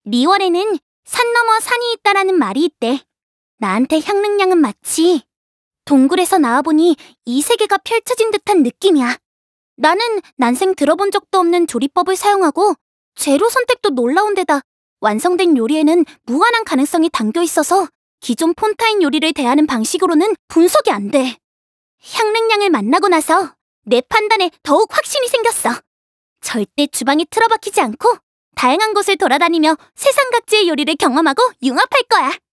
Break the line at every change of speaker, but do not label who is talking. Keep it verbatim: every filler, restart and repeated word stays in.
리월에는 산 너머 산이 있다라는 말이 있대. 나한테 향릉량은 마치 동굴에서 나와보니 이 세계가 펼쳐진 듯한 느낌이야. 나는 난생 들어본 적도 없는 조리법을 사용하고 재료 선택도 놀라운 데다 완성된 요리에는 무한한 가능성이 담겨 있어서 기존 폰타인 요리를 대하는 방식으로는 분석이 안 돼. 향릉량을 만나고 나서 내 판단에 더욱 확신이 생겼어. 절대 주방에 틀어박히지 않고 다양한 곳을 돌아다니며 세상 각지의 요리를 경험하고 융합할 거야.